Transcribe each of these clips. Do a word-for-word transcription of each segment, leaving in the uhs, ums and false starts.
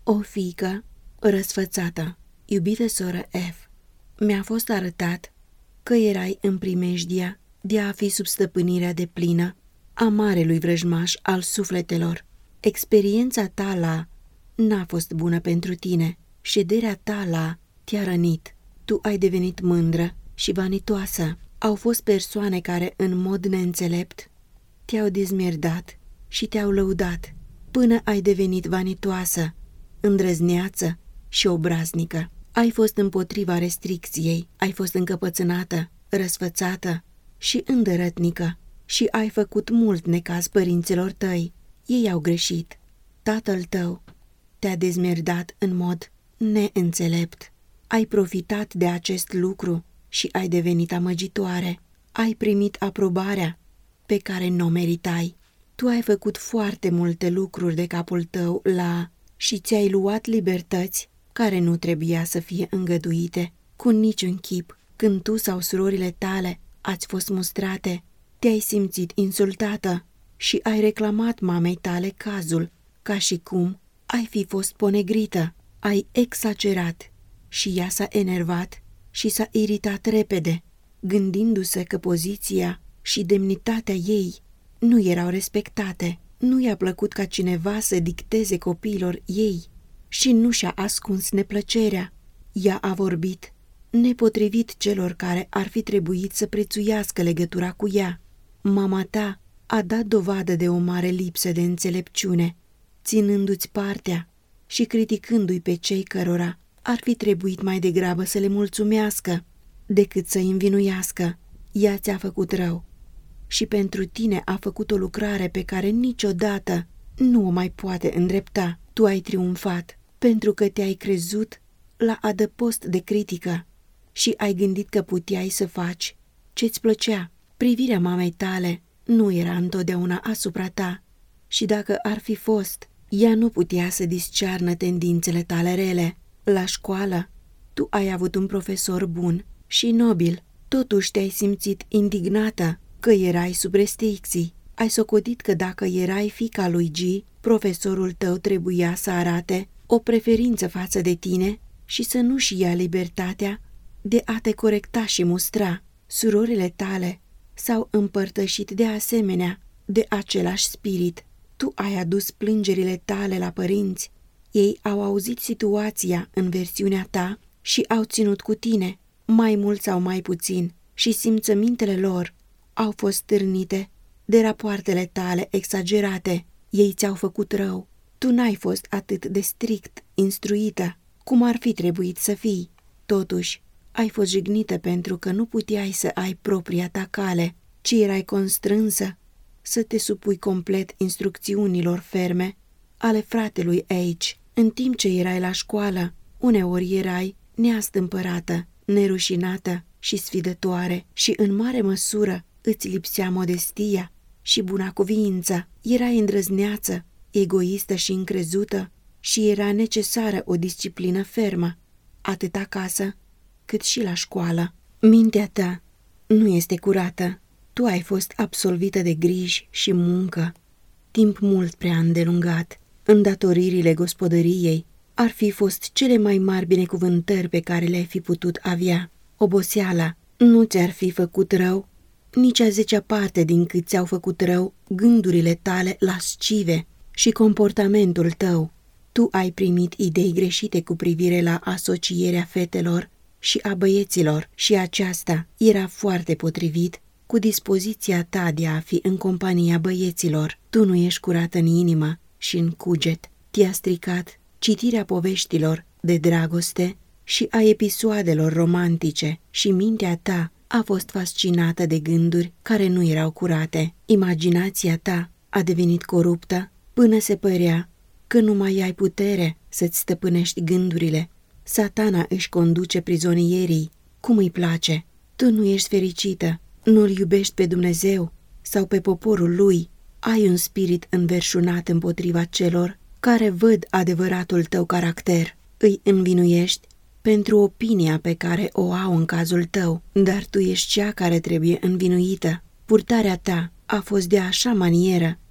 O fiică răsfățată. Iubită soră F, mi-a fost arătat că erai în primejdia de a fi sub stăpânirea deplină a marelui vrăjmaș al sufletelor. Experiența ta la n-a fost bună pentru tine. Șederea ta la te-a rănit. Tu ai devenit mândră și vanitoasă. Au fost persoane care, în mod neînțelept, te-au dezmierdat și te-au lăudat, până ai devenit vanitoasă, îndrăzneață și obraznică. Ai fost împotriva restricției, ai fost încăpățânată, răsfățată și îndărătnică și ai făcut mult necaz părinților tăi. Ei au greșit. Tatăl tău te-a dezmierdat în mod neînțelept. Ai profitat de acest lucru și ai devenit amăgitoare. Ai primit aprobarea pe care nu o meritai. Tu ai făcut foarte multe lucruri de capul tău la și ți-ai luat libertăți care nu trebuia să fie îngăduite cu niciun chip. Când tu sau surorile tale ați fost mustrate, te-ai simțit insultată și ai reclamat mamei tale cazul, ca și cum ai fi fost ponegrită. Ai exagerat și ea s-a enervat și s-a iritat repede, gândindu-se că poziția și demnitatea ei nu erau respectate. Nu i-a plăcut ca cineva să dicteze copiilor ei și nu și-a ascuns neplăcerea. Ea a vorbit nepotrivit celor care ar fi trebuit să prețuiască legătura cu ea. Mama ta a dat dovadă de o mare lipsă de înțelepciune, ținându-ți partea și criticându-i pe cei cărora ar fi trebuit mai degrabă să le mulțumească decât să-i învinuiască. Ea ți-a făcut rău și pentru tine a făcut o lucrare pe care niciodată nu o mai poate îndrepta. Tu ai triumfat pentru că te-ai crezut la adăpost de critică și ai gândit că puteai să faci ce-ți plăcea. Privirea mamei tale nu era întotdeauna asupra ta și dacă ar fi fost, ea nu putea să discearnă tendințele tale rele. La școală, tu ai avut un profesor bun și nobil, totuși te-ai simțit indignată că erai sub restricții. Ai socotit că dacă erai fiica lui G, profesorul tău trebuia să arate o preferință față de tine și să nu-și ia libertatea de a te corecta și mustra. Surorile tale s-au împărtășit de asemenea de același spirit. Tu ai adus plângerile tale la părinți. Ei au auzit situația în versiunea ta și au ținut cu tine, mai mult sau mai puțin, și simțămintele lor au fost târnite de rapoartele tale exagerate. Ei ți-au făcut rău. Tu n-ai fost atât de strict instruită cum ar fi trebuit să fii. Totuși, ai fost jignită pentru că nu puteai să ai propria ta cale, ci erai constrânsă să te supui complet instrucțiunilor ferme ale fratelui H. În timp ce erai la școală, uneori erai neastâmpărată, nerușinată și sfidătoare și în mare măsură îți lipsea modestia și bunacuvință. Erai îndrăzneață, egoistă și încrezută și era necesară o disciplină fermă, atât acasă cât și la școală. Mintea ta nu este curată. Tu ai fost absolvită de griji și muncă, timp mult prea îndelungat. Îndatoririle gospodăriei ar fi fost cele mai mari binecuvântări pe care le-ai fi putut avea. Oboseala nu ți-ar fi făcut rău nici a zecea parte din cât ți-au făcut rău gândurile tale lascive și comportamentul tău. Tu ai primit idei greșite cu privire la asocierea fetelor și a băieților și aceasta era foarte potrivit cu dispoziția ta de a fi în compania băieților. Tu nu ești curată în inimă și în cuget. Te-a stricat citirea poveștilor de dragoste și a episoadelor romantice și mintea ta a fost fascinată de gânduri care nu erau curate. Imaginația ta a devenit coruptă până se părea că nu mai ai putere să-ți stăpânești gândurile. Satana își conduce prizonierii cum îi place. Tu nu ești fericită, nu-L iubești pe Dumnezeu sau pe poporul Lui. Ai un spirit înverșunat împotriva celor care văd adevăratul tău caracter. Îi învinuiești pentru opinia pe care o au în cazul tău, dar tu ești cea care trebuie învinuită. Purtarea ta a fost de așa manieră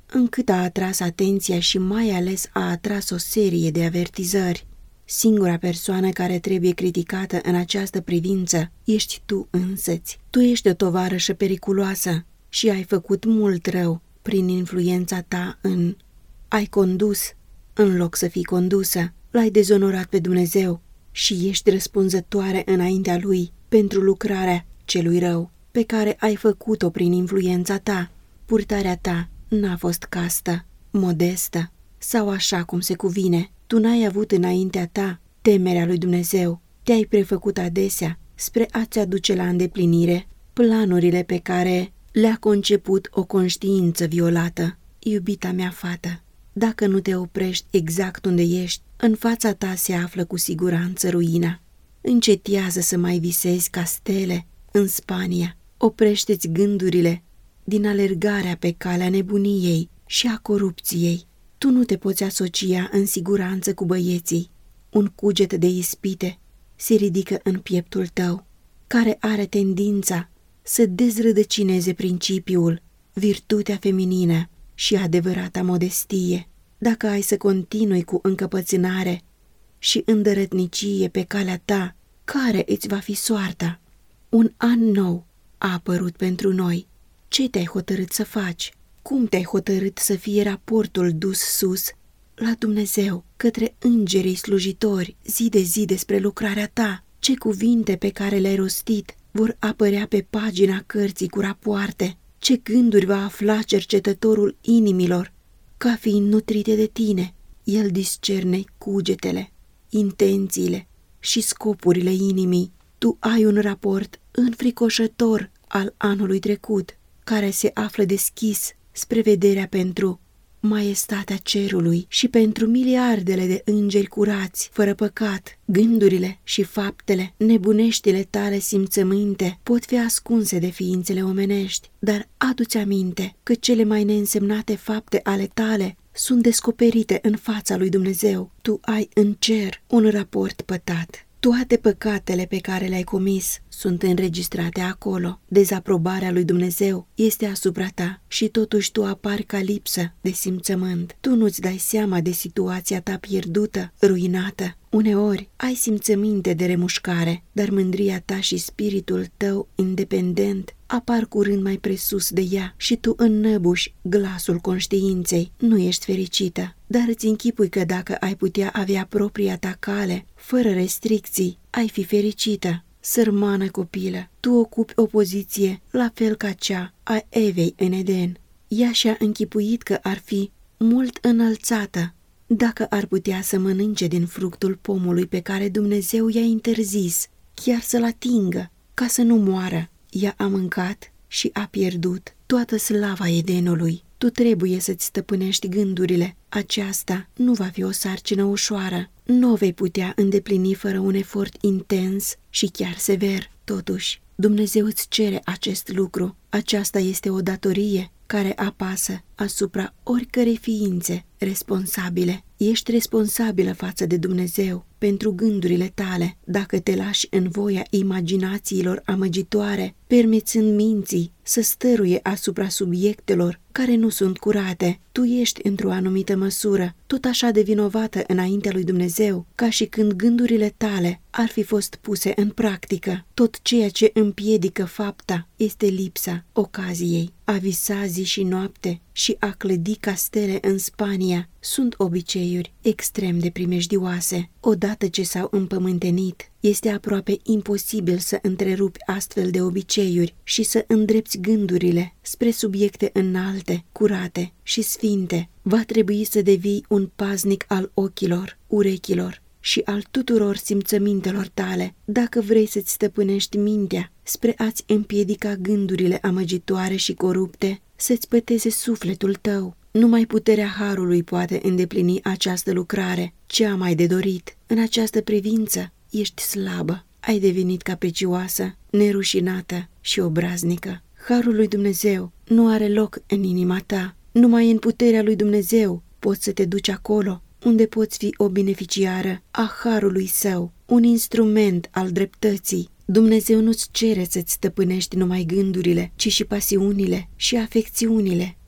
încât a atras atenția și mai ales a atras o serie de avertizări. Singura persoană care trebuie criticată în această privință ești tu însăți. Tu ești o tovarășă periculoasă și ai făcut mult rău prin influența ta în... Ai condus în loc să fii condusă, l-ai dezonorat pe Dumnezeu și ești răspunzătoare înaintea Lui pentru lucrarea celui rău pe care ai făcut-o prin influența ta. Purtarea ta n-a fost castă, modestă sau așa cum se cuvine. Tu n-ai avut înaintea ta temerea lui Dumnezeu. Te-ai prefăcut adesea spre a-ți aduce la îndeplinire planurile pe care le-a conceput o conștiință violată. Iubita mea fată, dacă nu te oprești exact unde ești, în fața ta se află cu siguranță ruina. Încetează să mai visezi ca stele în Spania. Oprește-ți gândurile din alergarea pe calea nebuniei și a corupției. Tu nu te poți asocia în siguranță cu băieții. Un cuget de ispite se ridică în pieptul tău, care are tendința să dezrădăcineze principiul, virtutea feminină și adevărata modestie. Dacă ai să continui cu încăpățânare și îndărătnicie pe calea ta, care îți va fi soarta? Un an nou a apărut pentru noi. Ce te-ai hotărât să faci? Cum te-ai hotărât să fie raportul dus sus la Dumnezeu, către îngerii slujitori, zi de zi despre lucrarea ta? Ce cuvinte pe care le-ai rostit vor apărea pe pagina cărții cu rapoarte? Ce gânduri va afla cercetătorul inimilor ca fiind nutrite de tine? El discerne cugetele, intențiile și scopurile inimii. Tu ai un raport înfricoșător al anului trecut, care se află deschis spre vederea pentru maestatea cerului și pentru miliardele de îngeri curați, fără păcat. Gândurile și faptele, nebuneștile tale simțăminte pot fi ascunse de ființele omenești, dar adu-ți aminte că cele mai neînsemnate fapte ale tale sunt descoperite în fața lui Dumnezeu. Tu ai în cer un raport pătat. Toate păcatele pe care le-ai comis sunt înregistrate acolo. Dezaprobarea lui Dumnezeu este asupra ta și totuși tu apari ca lipsă de simțământ. Tu nu-ți dai seama de situația ta pierdută, ruinată. Uneori ai simțăminte de remușcare, dar mândria ta și spiritul tău independent apar curând mai presus de ea și tu înnăbuși glasul conștiinței. Nu ești fericită, dar îți închipui că dacă ai putea avea propria ta cale, fără restricții, ai fi fericită. Sărmană copilă, tu ocupi o poziție la fel ca cea a Evei în Eden. Ea și-a închipuit că ar fi mult înălțată dacă ar putea să mănânce din fructul pomului pe care Dumnezeu i-a interzis, chiar să-l atingă, ca să nu moară. Ea a mâncat și a pierdut toată slava Edenului. Tu trebuie să-ți stăpânești gândurile. Aceasta nu va fi o sarcină ușoară. Nu o vei putea îndeplini fără un efort intens și chiar sever. Totuși, Dumnezeu îți cere acest lucru. Aceasta este o datorie care apasă asupra oricărei ființe responsabile. Ești responsabilă față de Dumnezeu pentru gândurile tale. Dacă te lași în voia imaginațiilor amăgitoare, permițând minții să stăruie asupra subiectelor care nu sunt curate, tu ești într-o anumită măsură tot așa de vinovată înaintea lui Dumnezeu ca și când gândurile tale ar fi fost puse în practică. Tot ceea ce împiedică fapta este lipsa ocaziei. A visa zi și noapte și a clădi castele în Spania sunt obiceiuri extrem de primejdioase. Odată ce s-au împământenit, este aproape imposibil să întrerupi astfel de obiceiuri și să îndrepți gândurile spre subiecte înalte, curate și sfinte. Va trebui să devii un paznic al ochilor, urechilor și al tuturor simțămintelor tale, dacă vrei să-ți stăpânești mintea spre a-ți împiedica gândurile amăgitoare și corupte să-ți păteze sufletul tău. Numai puterea Harului poate îndeplini această lucrare, cea mai de dorit. În această privință ești slabă, ai devenit capricioasă, nerușinată și obraznică. Harul lui Dumnezeu nu are loc în inima ta. Numai în puterea lui Dumnezeu poți să te duci acolo unde poți fi o beneficiară a harului său, un instrument al dreptății. Dumnezeu nu-ți cere să-ți stăpânești numai gândurile, ci și pasiunile și afecțiunile.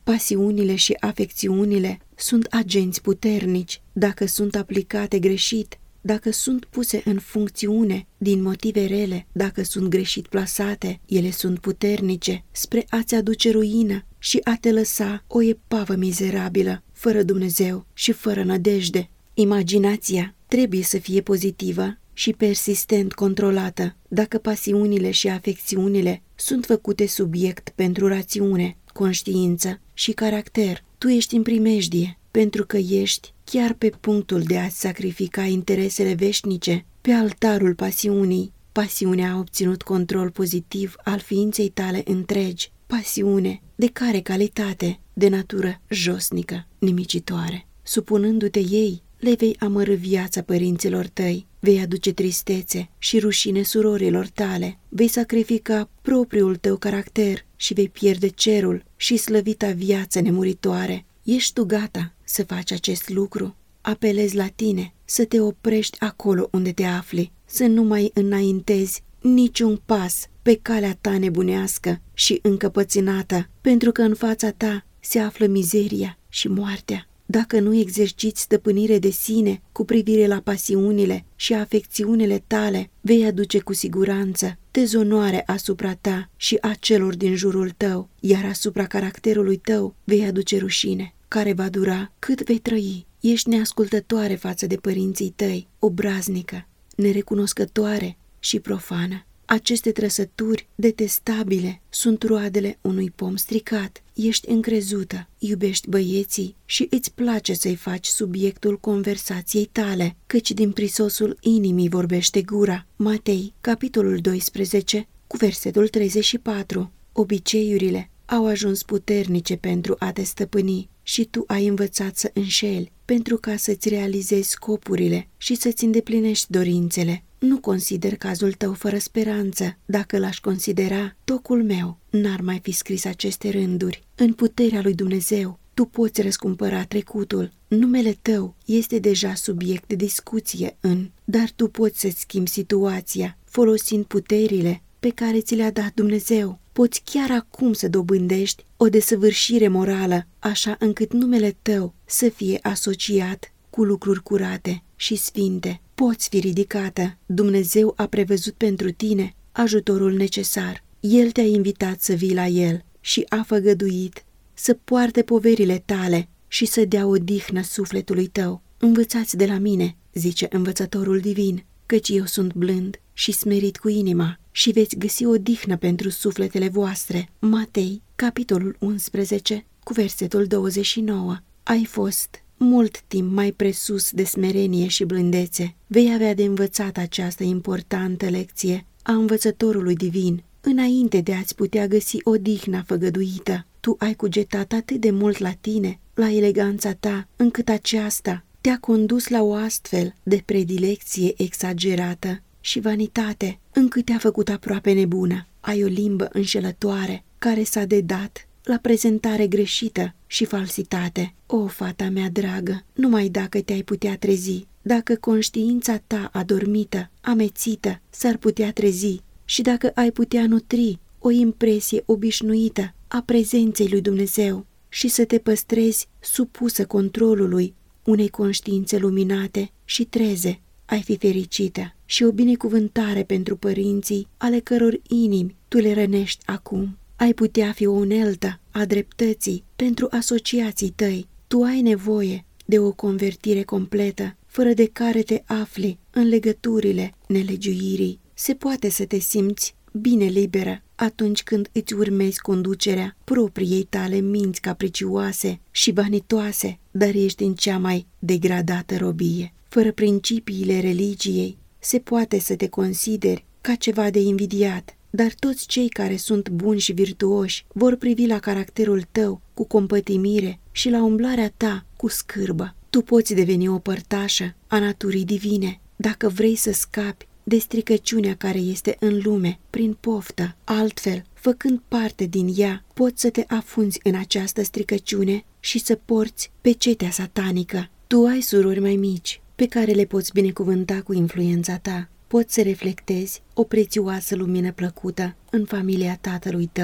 Pasiunile și afecțiunile sunt agenți puternici. Dacă sunt aplicate greșit, dacă sunt puse în funcțiune din motive rele, dacă sunt greșit plasate, ele sunt puternice spre a-ți aduce ruină și a te lăsa o epavă mizerabilă, fără Dumnezeu și fără nădejde. Imaginația trebuie să fie pozitivă și persistent controlată. Dacă pasiunile și afecțiunile sunt făcute subiect pentru rațiune, conștiință și caracter, tu ești în primejdie, pentru că ești chiar pe punctul de a-ți sacrifica interesele veșnice pe altarul pasiunii. Pasiunea a obținut control pozitiv al ființei tale întregi. Pasiune de care calitate? De natură josnică, nimicitoare. Supunându-te ei, le vei amărâ viața părinților tăi, vei aduce tristețe și rușine surorilor tale, vei sacrifica propriul tău caracter și vei pierde cerul și slăvita viață nemuritoare. Ești tu gata să faci acest lucru? Apelezi la tine să te oprești acolo unde te afli, să nu mai înaintezi niciun pas pe calea ta nebunească și încăpățânată, pentru că în fața ta se află mizeria și moartea. Dacă nu exerciți stăpânire de sine cu privire la pasiunile și afecțiunile tale, vei aduce cu siguranță dezonoare asupra ta și a celor din jurul tău, iar asupra caracterului tău vei aduce rușine, care va dura cât vei trăi. Ești neascultătoare față de părinții tăi, obraznică, nerecunoscătoare și profană. Aceste trăsături detestabile sunt roadele unui pom stricat. Ești încrezută, iubești băieții și îți place să-i faci subiectul conversației tale, căci din prisosul inimii vorbește gura. Matei, capitolul doisprezece, cu versetul treizeci și patru. Obiceiurile au ajuns puternice pentru a te stăpâni și tu ai învățat să înșeli pentru ca să-ți realizezi scopurile și să-ți îndeplinești dorințele. Nu consider cazul tău fără speranță. Dacă l-aș considera, tocul meu n-ar mai fi scris aceste rânduri. În puterea lui Dumnezeu, tu poți răscumpăra trecutul. Numele tău este deja subiect de discuție în, dar tu poți să-ți schimbi situația folosind puterile pe care ți le-a dat Dumnezeu. Poți chiar acum să dobândești o desăvârșire morală, așa încât numele tău să fie asociat cu lucruri curate și sfinte. Poți fi ridicată. Dumnezeu a prevăzut pentru tine ajutorul necesar. El te-a invitat să vii la El și a făgăduit să poarte poverile tale și să dea odihnă sufletului tău. Învățați de la mine, zice învățătorul divin, căci eu sunt blând și smerit cu inima și veți găsi odihnă pentru sufletele voastre. Matei, capitolul unsprezece, cu versetul douăzeci și nouă. Ai fost mult timp mai presus de smerenie și blândețe. Vei avea de învățat această importantă lecție a învățătorului divin, înainte de a-ți putea găsi odihna făgăduită. Tu ai cugetat atât de mult la tine, la eleganța ta, încât aceasta te-a condus la o astfel de predilecție exagerată și vanitate, încât te-a făcut aproape nebună. Ai o limbă înșelătoare care s-a dedat la prezentare greșită și falsitate. O, fata mea dragă, numai dacă te-ai putea trezi, dacă conștiința ta adormită, amețită, s-ar putea trezi și dacă ai putea nutri o impresie obișnuită a prezenței lui Dumnezeu și să te păstrezi supusă controlului unei conștiințe luminate și treze, ai fi fericită și o binecuvântare pentru părinții ale căror inimi tu le rănești acum. Ai putea fi o uneltă a dreptății pentru asociații tăi. Tu ai nevoie de o convertire completă, fără de care te afli în legăturile nelegiuirii. Se poate să te simți bine liberă atunci când îți urmezi conducerea propriei tale minți capricioase și vanitoase, dar ești în cea mai degradată robie. Fără principiile religiei, se poate să te consideri ca ceva de invidiat, dar toți cei care sunt buni și virtuoși vor privi la caracterul tău cu compătimire și la umblarea ta cu scârbă. Tu poți deveni o părtașă a naturii divine dacă vrei să scapi de stricăciunea care este în lume prin poftă. Altfel, făcând parte din ea, poți să te afunzi în această stricăciune și să porți pecetea satanică. Tu ai surori mai mici pe care le poți binecuvânta cu influența ta. Poți să reflectezi o prețioasă lumină plăcută în familia tatălui tău.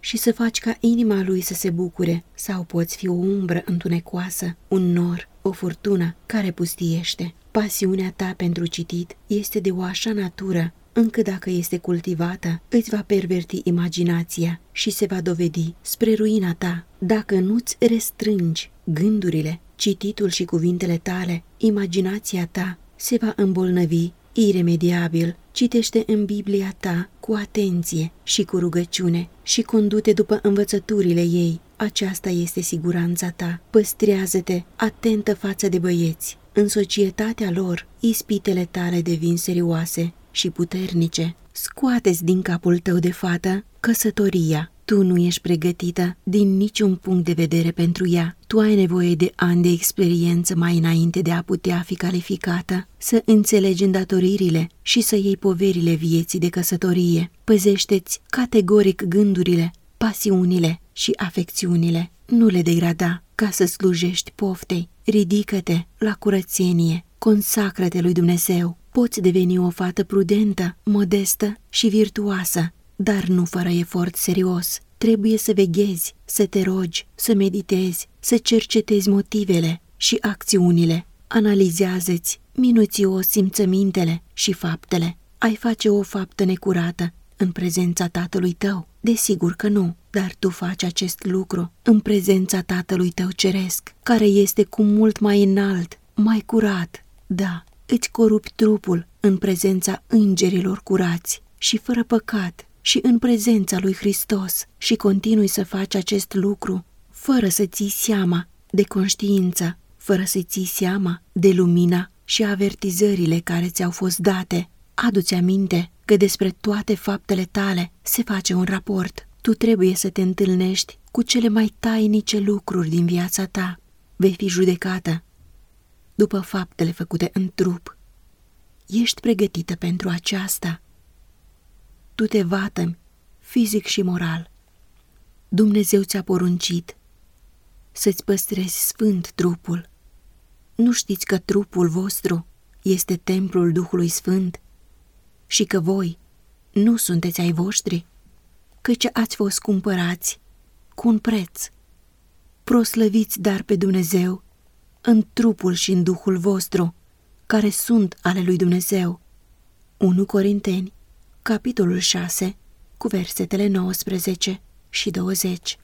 și să faci ca inima lui să se bucure, sau poți fi o umbră întunecoasă, un nor, o furtună care pustiește. Pasiunea ta pentru citit este de o așa natură, încât dacă este cultivată, îți va perverti imaginația și se va dovedi spre ruina ta. Dacă nu-ți restrângi gândurile, cititul și cuvintele tale, imaginația ta se va îmbolnăvi iremediabil. Citește în Biblia ta cu atenție și cu rugăciune și condu-te după învățăturile ei. Aceasta este siguranța ta. Păstrează-te atentă față de băieți. În societatea lor, ispitele tale devin serioase și puternice. Scoate-ți din capul tău de fată căsătoria. Tu nu ești pregătită din niciun punct de vedere pentru ea. Tu ai nevoie de ani de experiență mai înainte de a putea fi calificată să înțelegi îndatoririle și să iei poverile vieții de căsătorie. Păzește-ți categoric gândurile, pasiunile și afecțiunile. Nu le degrada ca să slujești poftei. Ridică-te la curățenie, consacră-te lui Dumnezeu. Poți deveni o fată prudentă, modestă și virtuoasă, dar nu fără efort serios. Trebuie să veghezi, să te rogi, să meditezi, să cercetezi motivele și acțiunile. Analizează-ți minuțios simțămintele și faptele. Ai face o faptă necurată în prezența tatălui tău? Desigur că nu, dar tu faci acest lucru în prezența tatălui tău ceresc, care este cu mult mai înalt, mai curat. Da, îți corupi trupul în prezența îngerilor curați și fără păcat și în prezența lui Hristos și continui să faci acest lucru fără să ții seama de conștiință, fără să ții seama de lumina și avertizările care ți-au fost date. Adu-ți aminte că despre toate faptele tale se face un raport. Tu trebuie să te întâlnești cu cele mai tainice lucruri din viața ta. Vei fi judecată după faptele făcute în trup. Ești pregătită pentru aceasta? Tu te vatămi, fizic și moral. Dumnezeu ți-a poruncit să-ți păstrezi sfânt trupul. Nu știți că trupul vostru este templul Duhului Sfânt și că voi nu sunteți ai voștri, căci ați fost cumpărați cu un preț. Proslăviți dar pe Dumnezeu în trupul și în Duhul vostru, care sunt ale lui Dumnezeu. unu Corinteni, capitolul șase, cu versetele nouăsprezece și douăzeci.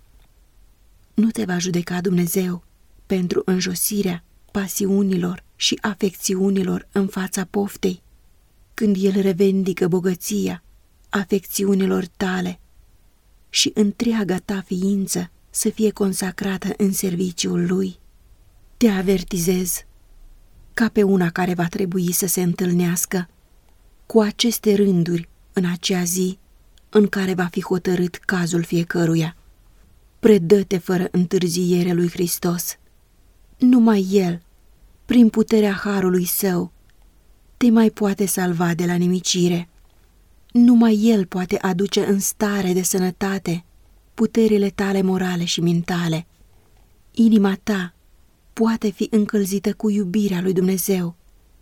Nu te va judeca Dumnezeu pentru înjosirea pasiunilor și afecțiunilor în fața poftei, când El revendică bogăția afecțiunilor tale și întreaga ta ființă să fie consacrată în serviciul Lui. Te avertizez ca pe una care va trebui să se întâlnească cu aceste rânduri în acea zi în care va fi hotărât cazul fiecăruia. Predă-te fără întârziere lui Hristos. Numai El, prin puterea harului Său, te mai poate salva de la nimicire. Numai El poate aduce în stare de sănătate puterile tale morale și mentale. Inima ta poate fi încălzită cu iubirea lui Dumnezeu.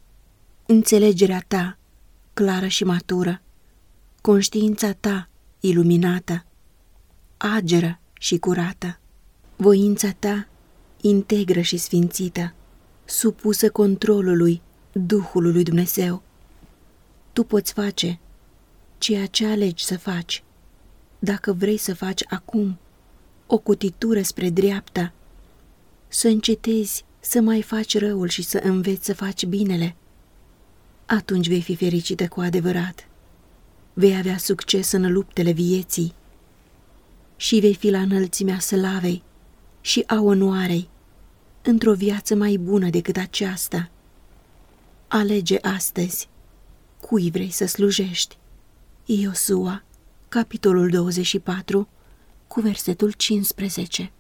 Înțelegerea ta, clară și matură, conștiința ta, iluminată, ageră și curată, voința ta, integră și sfințită, supusă controlului Duhului lui Dumnezeu. Tu poți face ceea ce alegi să faci. Dacă vrei să faci acum o cutitură spre dreapta, să încetezi să mai faci răul și să înveți să faci binele, atunci vei fi fericită cu adevărat. Vei avea succes în luptele vieții și vei fi la înălțimea slavei și a onoarei într-o viață mai bună decât aceasta. Alege astăzi cui vrei să slujești. Iosua, capitolul douăzeci și patru, cu versetul cincisprezece.